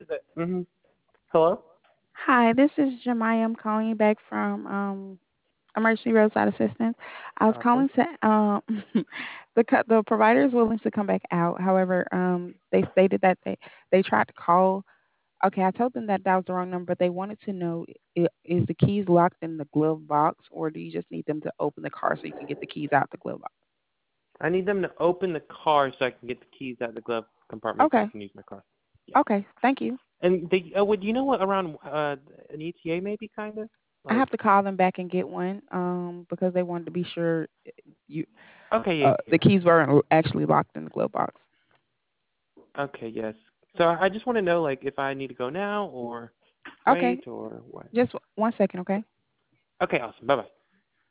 Mm-hmm. Hello? Hi, this is Jemiah. I'm calling you back from Emergency Roadside Assistance. I was Awesome. calling to the provider is willing to come back out. However, they stated that they tried to call. Okay, I told them that that was the wrong number, but they wanted to know is the keys locked in the glove box, or do you just need them to open the car so you can get the keys out the glove box? I need them to open the car so I can get the keys out of the glove compartment so I Okay, can use my car. Yeah. okay, thank you. And they, would you know what around an ETA maybe kind of? I Like, have to call them back and get one because they wanted to be sure you okay, yeah, the yeah. keys weren't actually locked in the glove box. Okay, yes. So I just want to know like if I need to go now or Okay, wait or what. just one second, okay? Okay, awesome. Bye bye.